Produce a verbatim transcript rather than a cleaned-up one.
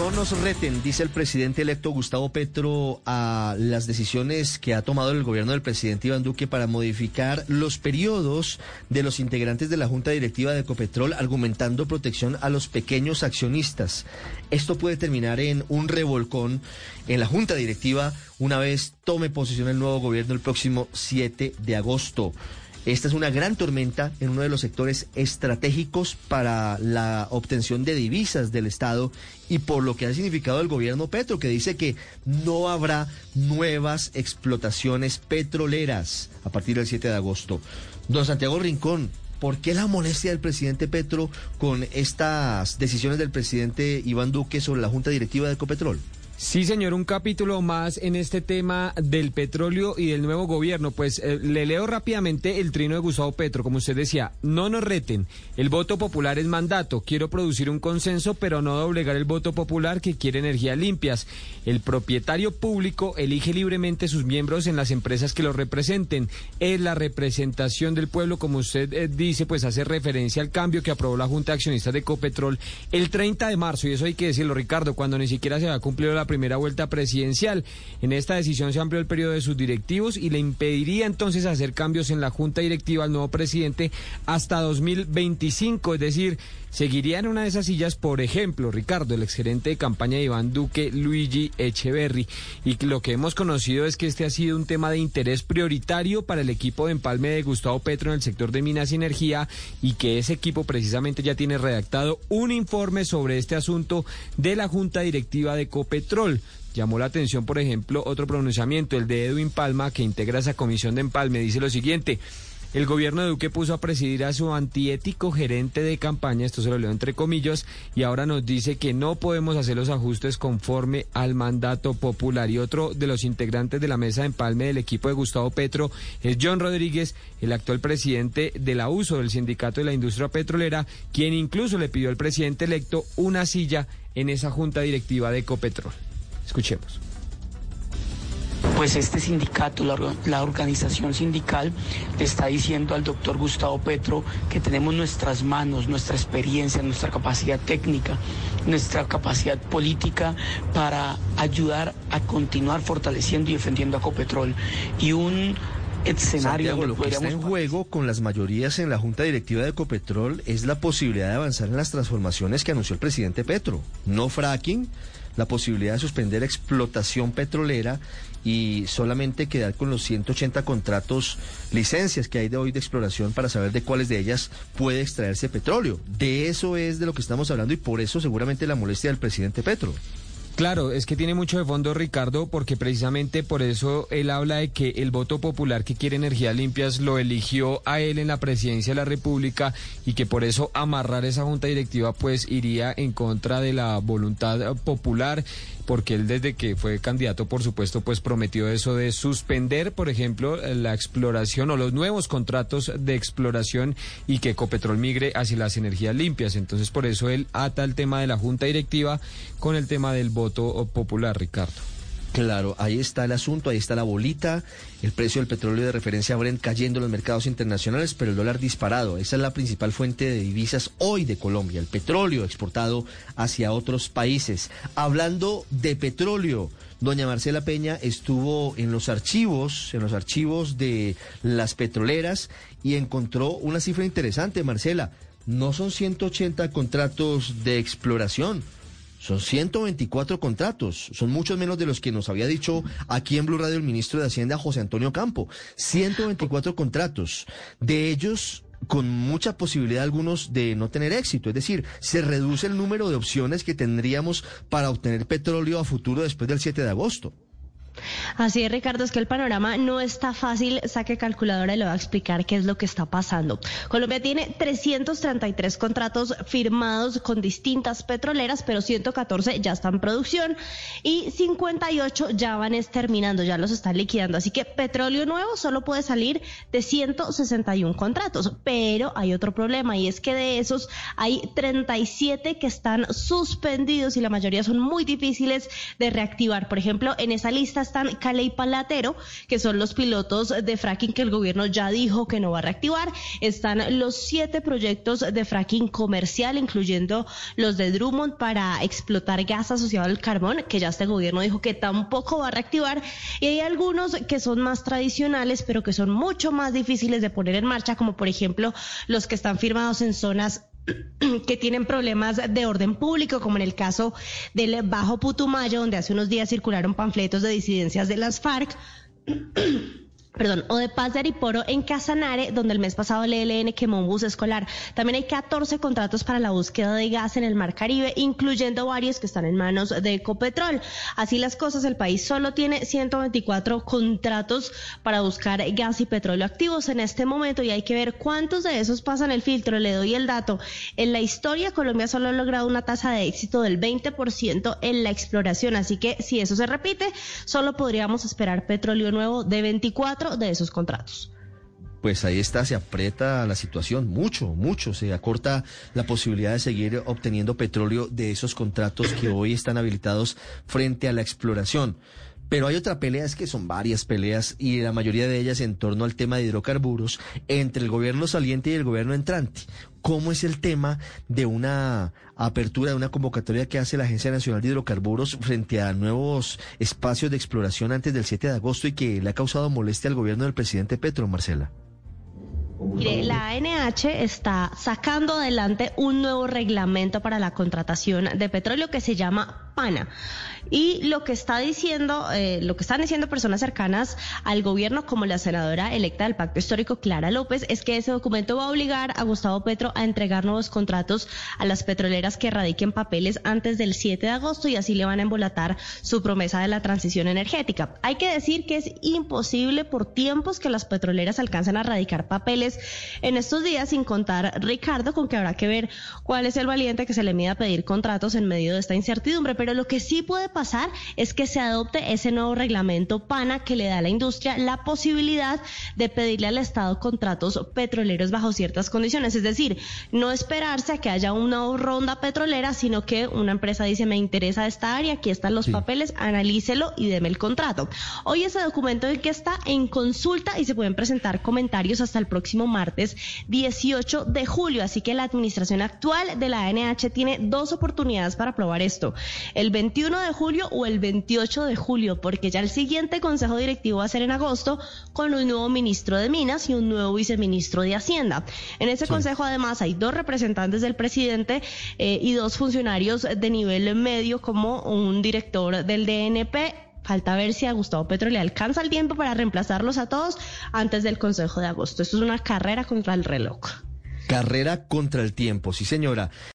no nos reten, dice el presidente electo Gustavo Petro, a las decisiones que ha tomado el gobierno del presidente Iván Duque para modificar los periodos de los integrantes de la Junta Directiva de Ecopetrol, argumentando protección a los pequeños accionistas. Esto puede terminar en un revolcón en la Junta Directiva una vez tome posesión el nuevo gobierno el próximo siete de agosto. Esta es una gran tormenta en uno de los sectores estratégicos para la obtención de divisas del Estado y por lo que ha significado el gobierno Petro, que dice que no habrá nuevas explotaciones petroleras a partir del siete de agosto. Don Santiago Rincón, ¿por qué la molestia del presidente Petro con estas decisiones del presidente Iván Duque sobre la Junta Directiva de Ecopetrol? Sí, señor, un capítulo más en este tema del petróleo y del nuevo gobierno. Pues eh, le leo rápidamente el trino de Gustavo Petro. Como usted decía, no nos reten. El voto popular es mandato. Quiero producir un consenso, pero no doblegar el voto popular que quiere energías limpias. El propietario público elige libremente sus miembros en las empresas que lo representen. Es la representación del pueblo, como usted eh, dice, pues hace referencia al cambio que aprobó la Junta de Accionistas de Ecopetrol el treinta de marzo. Y eso hay que decirlo, Ricardo, cuando ni siquiera se había cumplido la primera vuelta presidencial. En esta decisión se amplió el periodo de sus directivos y le impediría entonces hacer cambios en la junta directiva al nuevo presidente hasta dos mil veinticinco, es decir, seguiría en una de esas sillas, por ejemplo, Ricardo, el exgerente de campaña de Iván Duque, Luigi Echeverri, y lo que hemos conocido es que este ha sido un tema de interés prioritario para el equipo de empalme de Gustavo Petro en el sector de minas y energía, y que ese equipo precisamente ya tiene redactado un informe sobre este asunto de la junta directiva de Ecopetrol. Llamó la atención, por ejemplo, otro pronunciamiento, el de Edwin Palma, que integra esa comisión de empalme. Dice lo siguiente: el gobierno de Duque puso a presidir a su antiético gerente de campaña, esto se lo leo entre comillas, y ahora nos dice que no podemos hacer los ajustes conforme al mandato popular. Y otro de los integrantes de la mesa de empalme del equipo de Gustavo Petro es John Rodríguez, el actual presidente de la U S O, del Sindicato de la Industria Petrolera, quien incluso le pidió al presidente electo una silla en esa junta directiva de Ecopetrol. Escuchemos. Pues este sindicato, la, la organización sindical, le está diciendo al doctor Gustavo Petro que tenemos nuestras manos, nuestra experiencia, nuestra capacidad técnica, nuestra capacidad política para ayudar a continuar fortaleciendo y defendiendo a Ecopetrol. Y un escenario Santiago, donde lo que podríamos... está en juego con las mayorías en la Junta Directiva de Ecopetrol es la posibilidad de avanzar en las transformaciones que anunció el presidente Petro. No fracking, la posibilidad de suspender explotación petrolera y solamente quedar con los ciento ochenta contratos, licencias que hay de hoy de exploración para saber de cuáles de ellas puede extraerse petróleo. De eso es de lo que estamos hablando y por eso seguramente la molestia del presidente Petro. Claro, es que tiene mucho de fondo, Ricardo, porque precisamente por eso él habla de que el voto popular que quiere energías limpias lo eligió a él en la presidencia de la República y que por eso amarrar esa junta directiva pues iría en contra de la voluntad popular, porque él desde que fue candidato, por supuesto, pues prometió eso de suspender, por ejemplo, la exploración o los nuevos contratos de exploración y que Ecopetrol migre hacia las energías limpias. Entonces, por eso él ata el tema de la junta directiva con el tema del voto popular, Ricardo. Claro, ahí está el asunto, ahí está la bolita, el precio del petróleo de referencia Brent cayendo en los mercados internacionales, pero el dólar disparado. Esa es la principal fuente de divisas hoy de Colombia, el petróleo exportado hacia otros países. Hablando de petróleo, doña Marcela Peña estuvo en los archivos, en los archivos de las petroleras y encontró una cifra interesante, Marcela. No son ciento ochenta contratos de exploración. Son ciento veinticuatro contratos, son muchos menos de los que nos había dicho aquí en Blue Radio el ministro de Hacienda, José Antonio Campo. ciento veinticuatro contratos, de ellos con mucha posibilidad algunos de no tener éxito, es decir, se reduce el número de opciones que tendríamos para obtener petróleo a futuro después del siete de agosto. Así es, Ricardo, es que el panorama no está fácil. Saque calculadora y le voy a explicar qué es lo que está pasando. Colombia tiene trescientos treinta y tres contratos firmados con distintas petroleras, pero ciento catorce ya están en producción y cincuenta y ocho ya van terminando, ya los están liquidando. Así que petróleo nuevo solo puede salir de ciento sesenta y uno contratos, pero hay otro problema y es que de esos hay treinta y siete que están suspendidos y la mayoría son muy difíciles de reactivar. Por ejemplo, en esa lista lista están Cale y Palatero, que son los pilotos de fracking que el gobierno ya dijo que no va a reactivar. Están los siete proyectos de fracking comercial, incluyendo los de Drummond para explotar gas asociado al carbón, que ya este gobierno dijo que tampoco va a reactivar. Y hay algunos que son más tradicionales, pero que son mucho más difíciles de poner en marcha, como por ejemplo los que están firmados en zonas que tienen problemas de orden público, como en el caso del Bajo Putumayo, donde hace unos días circularon panfletos de disidencias de las FARC. Perdón, o de Paz de Ariporo en Casanare, donde el mes pasado el E L N quemó un bus escolar. También hay catorce contratos para la búsqueda de gas en el Mar Caribe, incluyendo varios que están en manos de Ecopetrol. Así las cosas, el país solo tiene ciento veinticuatro contratos para buscar gas y petróleo activos en este momento, y hay que ver cuántos de esos pasan el filtro. Le doy el dato. En la historia, Colombia solo ha logrado una tasa de éxito del veinte por ciento en la exploración, así que si eso se repite, solo podríamos esperar petróleo nuevo de veinticuatro de esos contratos. Pues ahí está, se aprieta la situación mucho, mucho, se acorta la posibilidad de seguir obteniendo petróleo de esos contratos que hoy están habilitados frente a la exploración. Pero hay otra pelea, es que son varias peleas y la mayoría de ellas en torno al tema de hidrocarburos entre el gobierno saliente y el gobierno entrante. ¿Cómo es el tema de una apertura, de una convocatoria que hace la Agencia Nacional de Hidrocarburos frente a nuevos espacios de exploración antes del siete de agosto y que le ha causado molestia al gobierno del presidente Petro, Marcela? Mire, la A N H está sacando adelante un nuevo reglamento para la contratación de petróleo que se llama PANA. Y lo que está diciendo, eh, lo que están diciendo personas cercanas al gobierno, como la senadora electa del Pacto Histórico, Clara López, es que ese documento va a obligar a Gustavo Petro a entregar nuevos contratos a las petroleras que radiquen papeles antes del siete de agosto y así le van a embolatar su promesa de la transición energética. Hay que decir que es imposible por tiempos que las petroleras alcancen a radicar papeles en estos días, sin contar, Ricardo, con que habrá que ver cuál es el valiente que se le mida a pedir contratos en medio de esta incertidumbre. Pero lo que sí puede pasar es que se adopte ese nuevo reglamento PANA que le da a la industria la posibilidad de pedirle al Estado contratos petroleros bajo ciertas condiciones. Es decir, no esperarse a que haya una ronda petrolera, sino que una empresa dice: me interesa esta área, aquí están los sí. papeles, analícelo y deme el contrato. Hoy ese documento es el que está en consulta y se pueden presentar comentarios hasta el próximo martes dieciocho de julio. Así que la administración actual de la A N H tiene dos oportunidades para aprobar esto: el veintiuno de julio o el veintiocho de julio, porque ya el siguiente consejo directivo va a ser en agosto con un nuevo ministro de Minas y un nuevo viceministro de Hacienda. En ese sí. consejo además hay dos representantes del presidente eh, y dos funcionarios de nivel medio, como un director del D N P. Falta ver si a Gustavo Petro le alcanza el tiempo para reemplazarlos a todos antes del consejo de agosto. Esto es una carrera contra el reloj. Carrera contra el tiempo, sí señora.